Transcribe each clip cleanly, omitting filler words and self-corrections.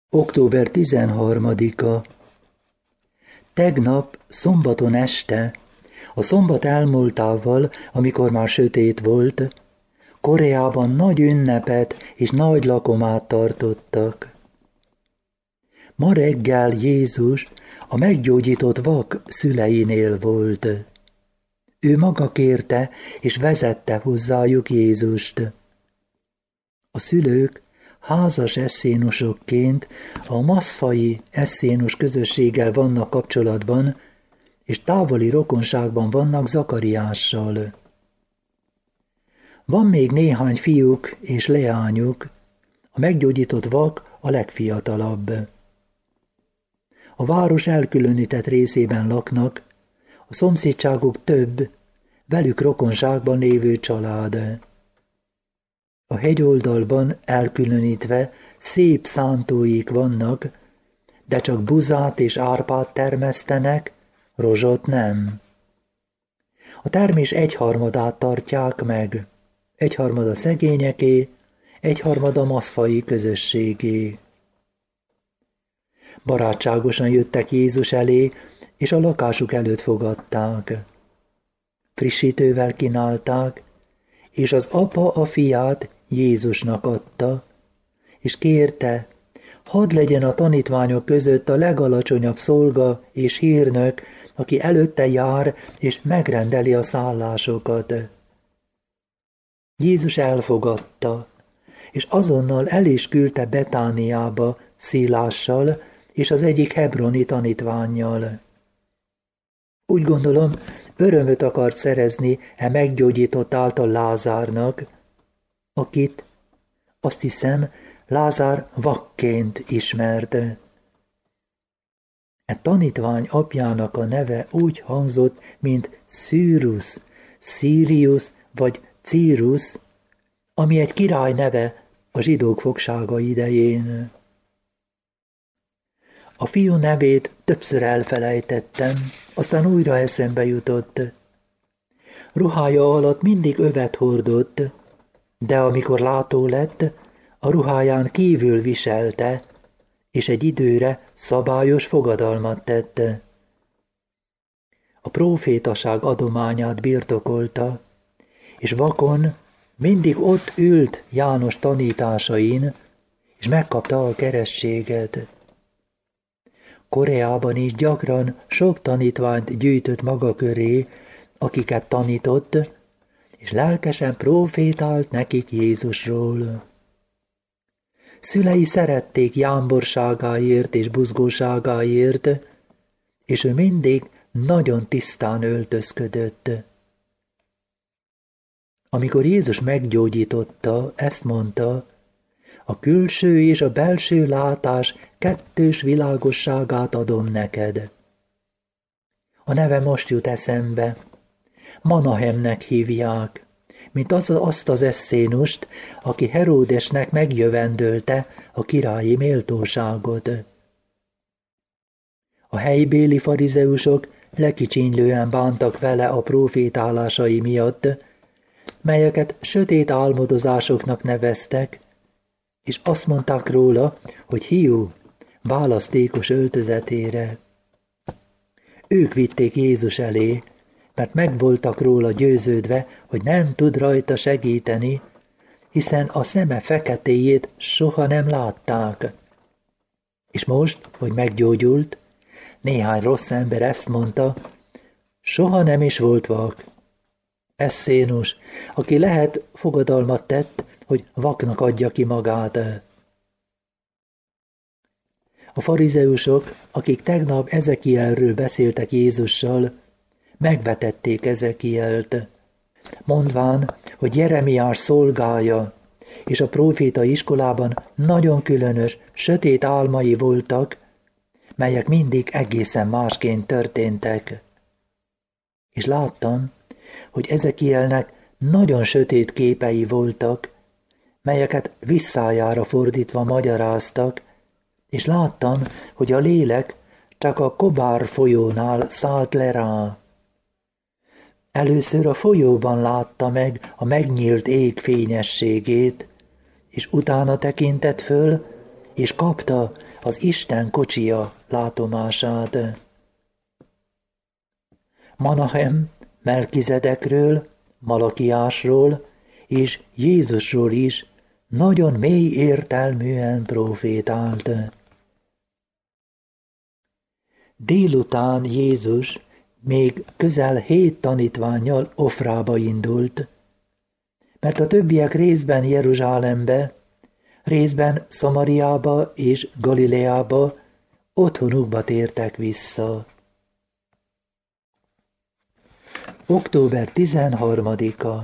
Október 13-a. Tegnap, szombaton este, a szombat elmúltával, amikor már sötét volt, Koreában nagy ünnepet és nagy lakomát tartottak. Ma reggel Jézus a meggyógyított vak szüleinél volt. Ő maga kérte és vezette hozzájuk Jézust. A szülők házas esszénusokként a maszfai esszénus közösséggel vannak kapcsolatban, és távoli rokonságban vannak Zakariással. Van még néhány fiúk és leányuk, a meggyógyított vak a legfiatalabb. A város elkülönített részében laknak, a szomszédságuk több, velük rokonságban lévő család. A hegyoldalban elkülönítve szép szántóik vannak, de csak buzát és árpát termesztenek, rozsot nem. A termés egyharmadát tartják meg, egyharmada szegényeké, egyharmada maszfai közösségé. Barátságosan jöttek Jézus elé, és a lakásuk előtt fogadták. Frissítővel kínálták, és az apa a fiát Jézusnak adta, és kérte, hadd legyen a tanítványok között a legalacsonyabb szolga és hírnök, aki előtte jár és megrendeli a szállásokat. Jézus elfogadta, és azonnal el is küldte Betániába Szilással és az egyik hebroni tanítvánnyal. Úgy gondolom, örömöt akart szerezni meggyógyított által Lázárnak, akit, azt hiszem, Lázár vakként ismerte. Tanítvány apjának a neve úgy hangzott, mint Cyrus, Sirius vagy Cyrus, ami egy király neve a zsidók fogsága idején. A fiú nevét többször elfelejtettem, aztán újra eszembe jutott. Ruhája alatt mindig övet hordott, de amikor látó lett, a ruháján kívül viselte, és egy időre szabályos fogadalmat tette. A prófétaság adományát birtokolta, és vakon mindig ott ült János tanításain, és megkapta a keresztséget. Koreában is gyakran sok tanítványt gyűjtött maga köré, akiket tanított, és lelkesen prófétált nekik Jézusról. Szülei szerették jámborságáért és buzgóságáért, és ő mindig nagyon tisztán öltözködött. Amikor Jézus meggyógyította, ezt mondta, a külső és a belső látás kettős világosságát adom neked. A neve most jut eszembe. Manahemnek hívják, mint azt az esszénust, aki Heródesnek megjövendölte a királyi méltóságot. A helybéli farizeusok lekicsinylően bántak vele a prófétálásai miatt, melyeket sötét álmodozásoknak neveztek, és azt mondták róla, hogy hiú, választékos öltözetére. Ők vitték Jézus elé, mert meg voltak róla győződve, hogy nem tud rajta segíteni, hiszen a szeme feketéjét soha nem látták. És most, hogy meggyógyult, néhány rossz ember ezt mondta, soha nem is volt vak. Esszénus, aki lehet fogadalmat tett, hogy vaknak adja ki magát. A farizeusok, akik tegnap Ezekielről beszéltek Jézussal, megvetették Ezekielt, mondván, hogy Jeremiás szolgája, és a próféta iskolában nagyon különös, sötét álmai voltak, melyek mindig egészen másként történtek. És láttam, hogy Ezekielnek nagyon sötét képei voltak, melyeket visszájára fordítva magyaráztak, és láttam, hogy a lélek csak a Kobár folyónál szállt le rá. Először a folyóban látta meg a megnyílt ég fényességét, és utána tekintett föl, és kapta az Isten kocsija látomását. Manahem Melkizedekről, Malakiásról és Jézusról is nagyon mély értelműen profétált. Délután Jézus még közel 7 tanítvánnyal Ofrába indult, mert a többiek részben Jeruzsálembe, részben Szamariába és Galileába otthonukba tértek vissza. Október 13-a.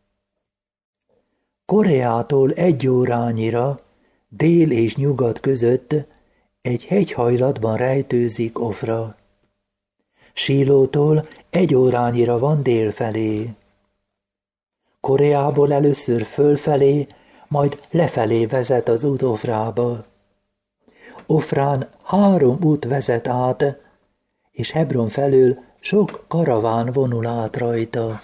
Koreától 1 órányira dél és nyugat között egy hegyhajlatban rejtőzik Ofra. Sílótól 1 órányira van délfelé. Koreából először fölfelé, majd lefelé vezet az út Ofrába. Ofrán 3 út vezet át, és Hebron felől sok karaván vonul át rajta.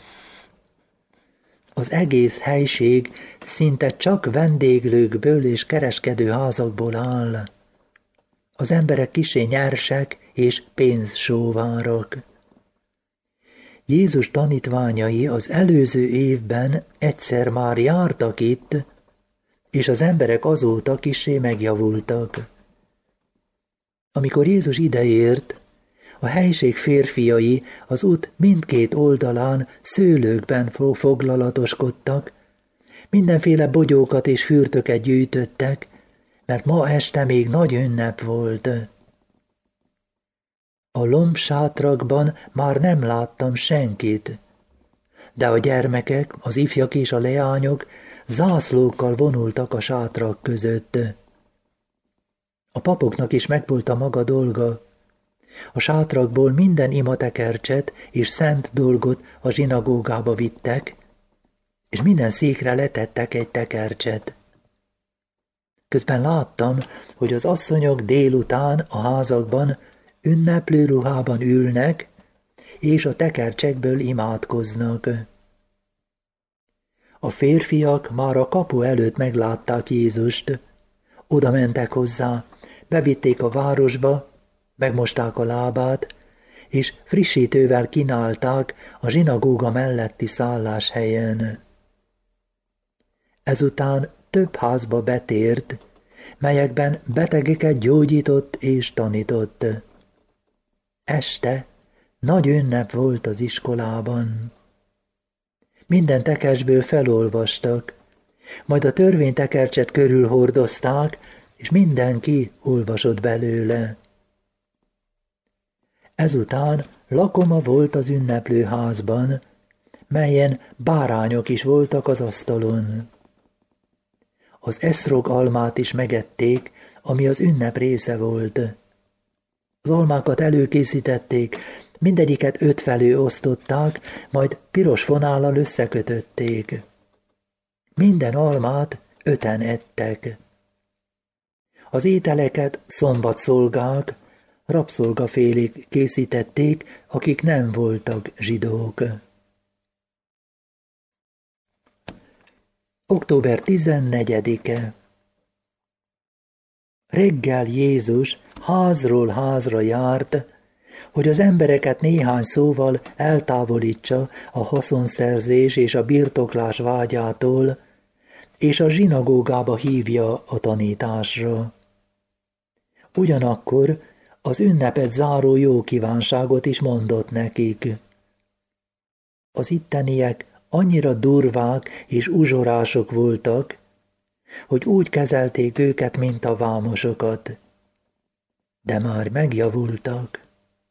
Az egész helység szinte csak vendéglőkből és kereskedőházakból áll. Az emberek kissé nyersek és pénzsóvárok. Jézus tanítványai az előző évben egyszer már jártak itt, és az emberek azóta kissé megjavultak. Amikor Jézus ideért, a helység férfiai az út mindkét oldalán szőlőkben foglalatoskodtak, mindenféle bogyókat és fürtöket gyűjtöttek, mert ma este még nagy ünnep volt. A lombsátrakban már nem láttam senkit, de a gyermekek, az ifjak és a leányok zászlókkal vonultak a sátrak között. A papoknak is megvolt a maga dolga. A sátrakból minden imatekercset és szent dolgot a zsinagógába vittek, és minden székre letettek egy tekercset. Közben láttam, hogy az asszonyok délután a házakban ünneplő ruhában ülnek, és a tekercsekből imádkoznak. A férfiak már a kapu előtt meglátták Jézust, oda mentek hozzá, bevitték a városba, megmosták a lábát, és frissítővel kínálták a zsinagóga melletti szálláshelyen. Ezután több házba betért, melyekben betegeket gyógyított és tanított. Este nagy ünnep volt az iskolában. Minden tekercsből felolvastak, majd a törvénytekercset körülhordozták, és mindenki olvasott belőle. Ezután lakoma volt az ünneplőházban, melyen bárányok is voltak az asztalon. Az eszrog almát is megették, ami az ünnep része volt. Az almákat előkészítették, mindegyiket 5 felé osztották, majd piros fonállal összekötötték. Minden almát 5-en ettek. Az ételeket szombatszolgák, rabszolgafélék készítették, akik nem voltak zsidók. Október 14-e. Reggel Jézus házról házra járt, hogy az embereket néhány szóval eltávolítsa a haszonszerzés és a birtoklás vágyától, és a zsinagógába hívja a tanításra. Ugyanakkor az ünnepet záró jó kívánságot is mondott nekik. Az itteniek annyira durvák és uzsorások voltak, hogy úgy kezelték őket, mint a vámosokat. De már megjavultak.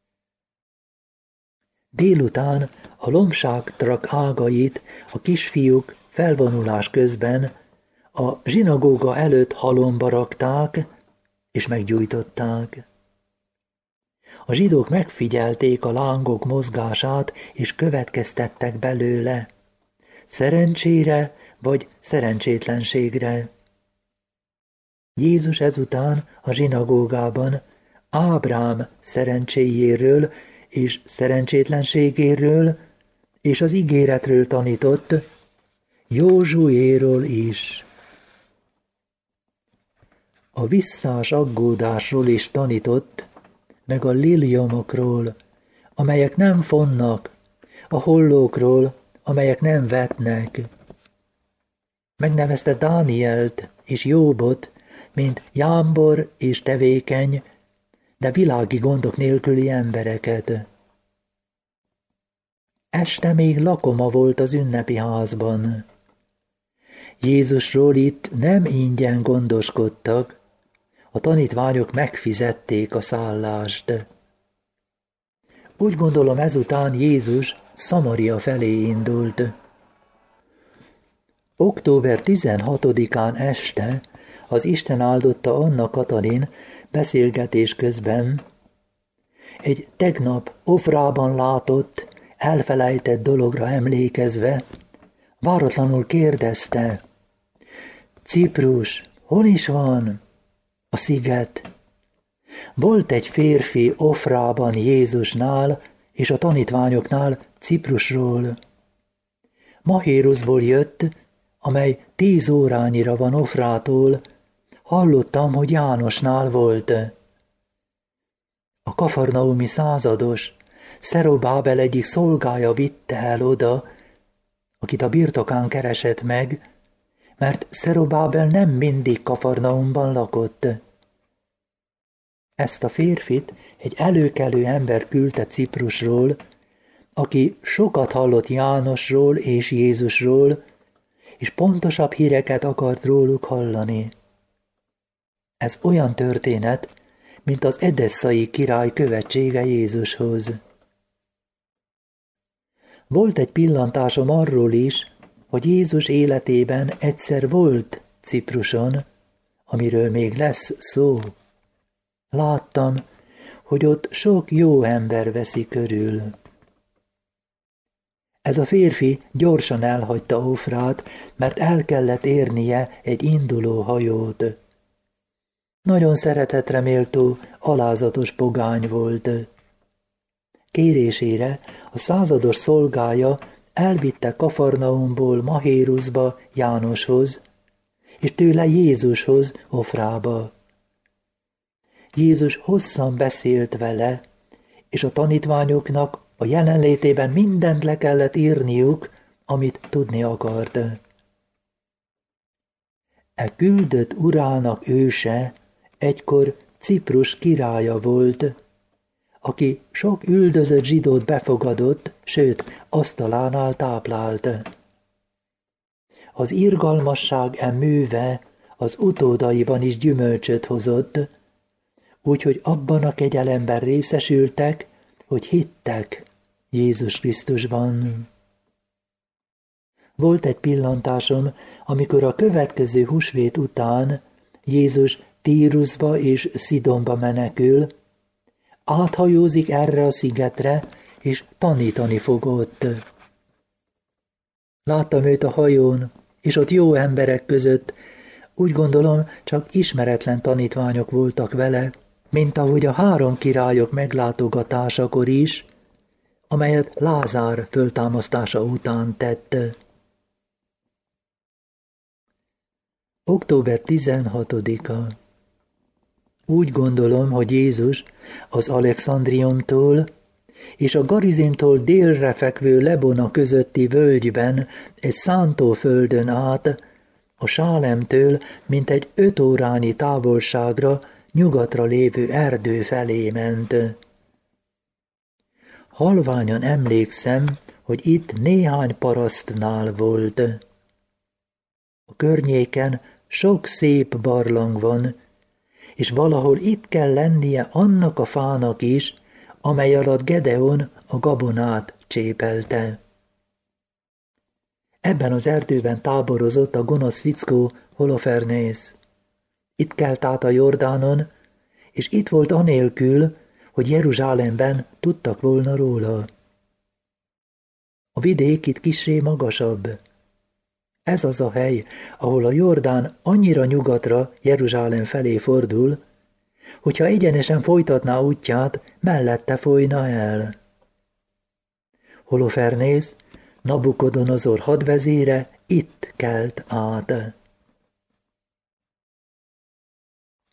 Délután a lombsátrak ágait a kisfiúk felvonulás közben a zsinagóga előtt halomba rakták, és meggyújtották. A zsidók megfigyelték a lángok mozgását, és következtettek belőle, szerencsére vagy szerencsétlenségre. Jézus ezután a zsinagógában Ábrám szerencséjéről és szerencsétlenségéről és az ígéretről tanított, Józsuéról is. a visszás aggódásról is tanított, meg a liliomokról, amelyek nem fonnak, a hollókról, amelyek nem vetnek. Megnevezte Dánielt és Jóbot, mint jámbor és tevékeny, de világi gondok nélküli embereket. Este még lakoma volt az ünnepi házban. Jézusról itt nem ingyen gondoskodtak, a tanítványok megfizették a szállást. Úgy gondolom, ezután Jézus Szamaria felé indult. Október 16-án este az Isten áldotta Anna Katalin beszélgetés közben egy tegnap Ofrában látott, elfelejtett dologra emlékezve, váratlanul kérdezte: Ciprus, hol is van? A sziget. Volt egy férfi Ofrában Jézusnál és a tanítványoknál Ciprusról. Mahéruszból jött, amely 10 órányira van Ofrától. Hallottam, hogy Jánosnál volt. A kafarnaumi százados Szerobábel egyik szolgája vitte el oda, akit a birtokán keresett meg, mert Szerobábel nem mindig Kafarnaumban lakott. Ezt a férfit egy előkelő ember küldte Ciprusról, aki sokat hallott Jánosról és Jézusról, és pontosabb híreket akart róluk hallani. Ez olyan történet, mint az edesszai király követsége Jézushoz. Volt egy pillantásom arról is, hogy Jézus életében egyszer volt Cipruson, amiről még lesz szó. Láttam, hogy ott sok jó ember veszi körül. Ez a férfi gyorsan elhagyta Ofrát, mert el kellett érnie egy induló hajót. Nagyon szeretetre méltó, alázatos pogány volt. Kérésére a százados szolgája elvitte Kafarnaumból Mahéruszba Jánoshoz, és tőle Jézushoz Ofrába. Jézus hosszan beszélt vele, és a tanítványoknak a jelenlétében mindent le kellett írniuk, amit tudni akart. E küldött urának őse egykor Ciprus királya volt, aki sok üldözött zsidót befogadott, sőt, asztalánál táplált. Az irgalmasság műve az utódaiban is gyümölcsöt hozott, úgyhogy abban a kegyelemben részesültek, hogy hittek Jézus Krisztusban. Volt egy pillantásom, amikor a következő húsvét után Jézus Tírusba és Szidonba menekül, áthajózik erre a szigetre, és tanítani fog ott. Láttam őt a hajón, és ott jó emberek között, úgy gondolom, csak ismeretlen tanítványok voltak vele, mint ahogy a 3 királyok meglátogatásakor is, amelyet Lázár föltámasztása után tett. Október 16-a. Úgy gondolom, hogy Jézus az Alexandriumtól és a Garizimtól délre fekvő Lebona közötti völgyben egy szántóföldön át, a Sálemtől mintegy 5 órányi távolságra nyugatra lévő erdő felé ment. Halványan emlékszem, hogy itt néhány parasztnál volt. A környéken sok szép barlang van, és valahol itt kell lennie annak a fának is, amely alatt Gedeon a gabonát csépelte. Ebben az erdőben táborozott a gonosz fickó Holofernész. Itt kelt át a Jordánon, és itt volt anélkül, hogy Jeruzsálemben tudtak volna róla. A vidék itt kissé magasabb. Ez az a hely, ahol a Jordán annyira nyugatra Jeruzsálem felé fordul, hogyha egyenesen folytatná útját, mellette folyna el. Holofernész, Nabukodonozor hadvezére itt kelt át.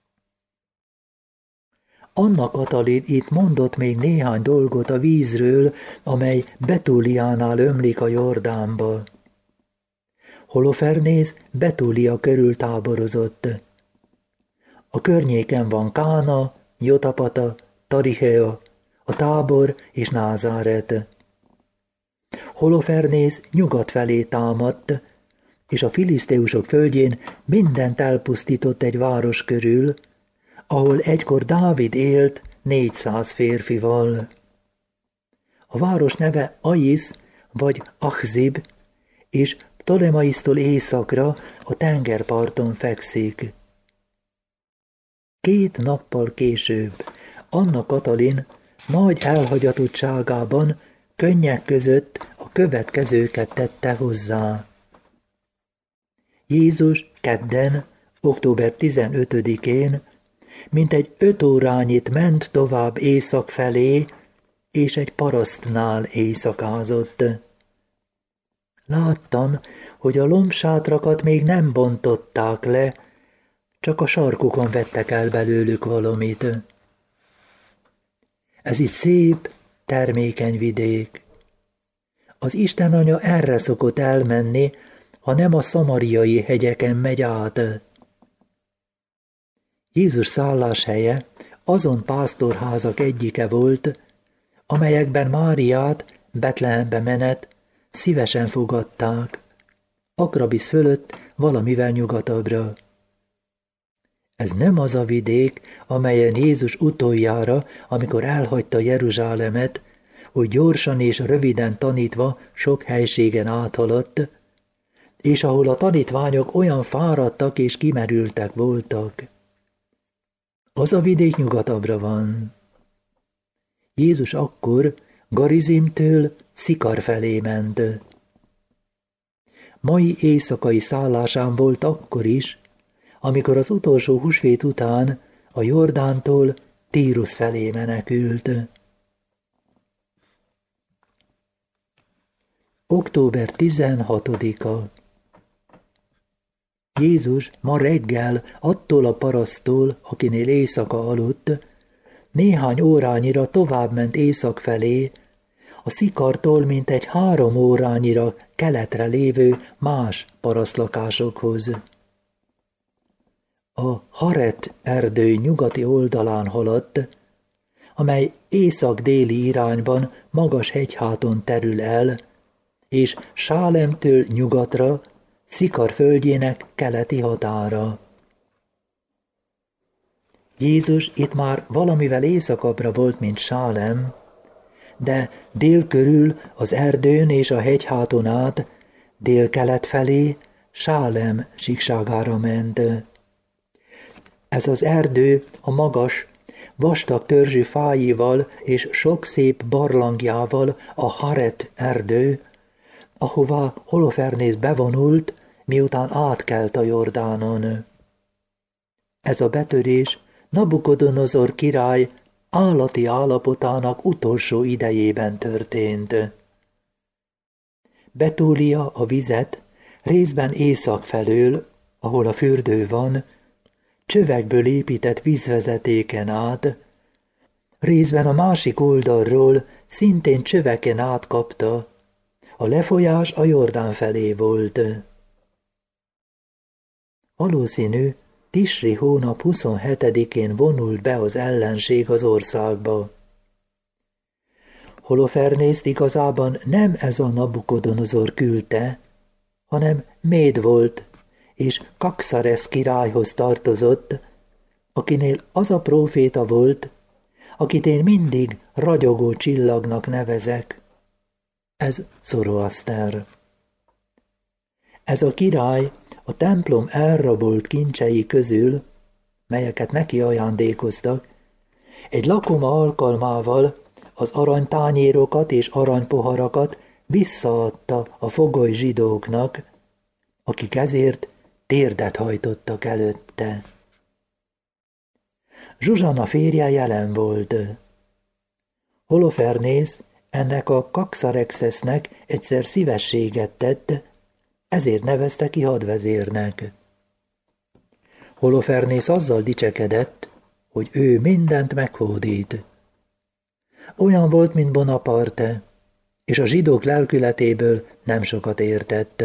Anna Katalin itt mondott még néhány dolgot a vízről, amely Betúliánál ömlik a Jordánba. Holofernész Betúlia körül táborozott. A környéken van Kána, Jotapata, Tarihea, a Tábor és Názáret. Holofernész nyugat felé támadt, és a filiszteusok földjén mindent elpusztított egy város körül, ahol egykor Dávid élt 400 férfival. A város neve Aisz vagy Achzib, és Ptolemaisztól északra a tengerparton fekszik. 2 nappal később Anna Katalin nagy elhagyatottságában könnyek között a következőket tette hozzá. Jézus kedden, október 15-én mintegy 5 órányit ment tovább észak felé, és egy parasztnál éjszakázott. Láttam, hogy a lombsátrakat még nem bontották le, csak a sarkukon vettek el belőlük valamit. Ez itt szép, termékeny vidék. Az Istenanya erre szokott elmenni, ha nem a szamariai hegyeken megy át. Jézus szálláshelye azon pásztorházak egyike volt, amelyekben Máriát, Betlehembe menet, szívesen fogadták, Akrabisz fölött valamivel nyugatabbra. Ez nem az a vidék, amelyen Jézus utoljára, amikor elhagyta Jeruzsálemet, hogy gyorsan és röviden tanítva sok helységen áthaladt, és ahol a tanítványok olyan fáradtak és kimerültek voltak. Az a vidék nyugatabbra van. Jézus akkor Garizimtől Szikar felé ment. Mai éjszakai szállásán volt akkor is, amikor az utolsó húsvét után a Jordántól Tírus felé menekült. Október 16-a. Jézus ma reggel attól a paraszttól, akinél éjszaka aludt, néhány órányira továbbment észak felé, a Szikartól mintegy 3 órányira keletre lévő más parasztlakásokhoz. A Haret erdő nyugati oldalán haladt, amely észak-déli irányban magas hegyháton terül el, és Sálemtől nyugatra, Szikar földjének keleti határa. Jézus itt már valamivel északabbra volt, mint Sálem, de dél körül az erdőn és a hegyháton át, délkelet felé Sálem síkságára ment. Ez az erdő a magas, vastag törzsű fáival és sok szép barlangjával a Haret erdő, ahová Holofernész bevonult, miután átkelt a Jordánon. Ez a betörés Nabukodonozor király állati állapotának utolsó idejében történt. Betúlia a vizet részben észak felől, ahol a fürdő van, csövekből épített vízvezetéken át, részben a másik oldalról szintén csöveken átkapta, a lefolyás a Jordán felé volt. Valószínű, Tisri hónap 27-én vonult be az ellenség az országba. Holofernészt igazában nem ez a Nabukodonozor küldte, hanem Méd volt, és Kakszaresz királyhoz tartozott, akinél az a próféta volt, akit én mindig ragyogó csillagnak nevezek. Ez Zoroaszter. Ez a király a templom elrabolt kincsei közül, melyeket neki ajándékoztak, egy lakoma alkalmával az aranytányérokat és aranypoharakat visszaadta a fogoly zsidóknak, akik ezért térdet hajtottak előtte. Zsuzsana férje jelen volt. Holofernész ennek a Kakszarexesznek egyszer szívességet tett, ezért nevezte ki hadvezérnek. Holofernész azzal dicsekedett, hogy ő mindent meghódít. Olyan volt, mint Bonaparte, és a zsidók lelkületéből nem sokat értett.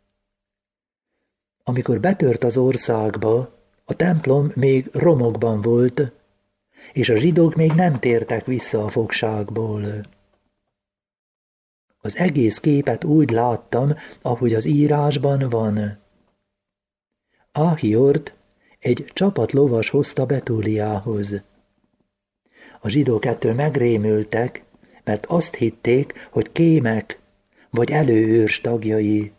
Amikor betört az országba, a templom még romokban volt, és a zsidók még nem tértek vissza a fogságból. Az egész képet úgy láttam, ahogy az írásban van. Achiort egy csapat lovas hozta Betúliához. A zsidók ettől megrémültek, mert azt hitték, hogy kémek vagy előőrs tagjai.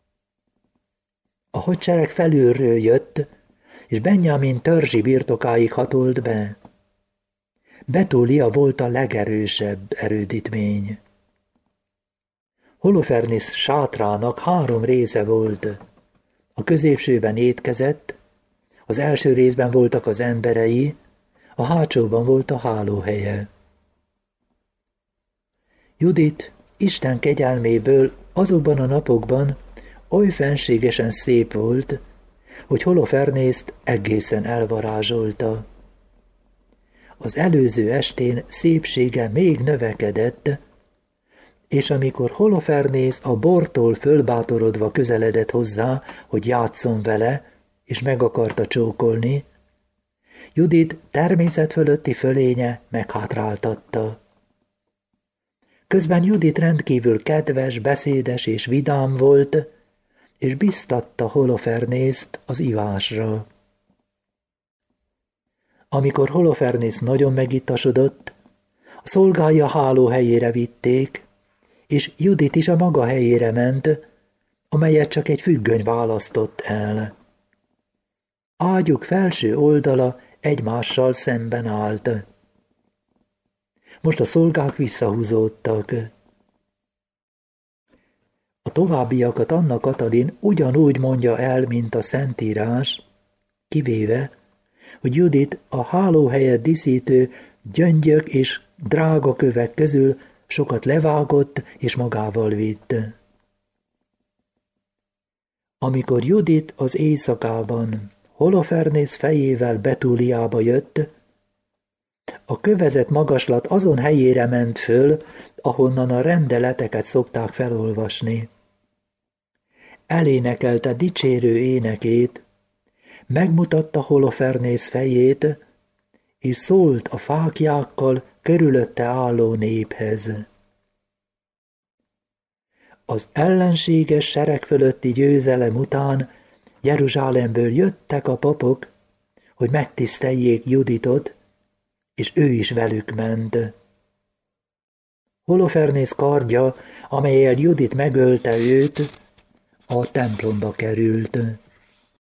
A hadsereg felülről jött, és Benjamin törzsi birtokáig hatolt be. Betúlia volt a legerősebb erődítmény. Holofernisz sátrának 3 része volt. A középsőben étkezett, az első részben voltak az emberei, a hátsóban volt a hálóhelye. Judit Isten kegyelméből azokban a napokban oly fenségesen szép volt, hogy Holofernészt egészen elvarázsolta. Az előző estén szépsége még növekedett, és amikor Holofernész a bortól fölbátorodva közeledett hozzá, hogy játsszon vele, és meg akarta csókolni, Judit természet fölötti fölénye meghátráltatta. Közben Judit rendkívül kedves, beszédes és vidám volt, és biztatta Holofernészt az ivásra. Amikor Holofernész nagyon megittasodott, a szolgái a hálóhelyére vitték, és Judit is a maga helyére ment, amelyet csak egy függöny választott el. Ágyuk felső oldala egymással szemben állt. Most a szolgák visszahúzódtak. A továbbiakat Anna Katalin ugyanúgy mondja el, mint a Szentírás, kivéve, hogy Judit a hálóhelyet díszítő gyöngyök és drága kövek közül sokat levágott és magával vitt. Amikor Judit az éjszakában Holofernész fejével Betúliába jött, a kövezett magaslat azon helyére ment föl, ahonnan a rendeleteket szokták felolvasni. Elénekelte dicsérő énekét, megmutatta Holofernész fejét, és szólt a fáklyákkal körülötte álló néphez. Az ellenséges sereg fölötti győzelem után Jeruzsálemből jöttek a papok, hogy megtiszteljék Juditot, és ő is velük ment. Holofernész kardja, amellyel Judit megölte őt, a templomba került.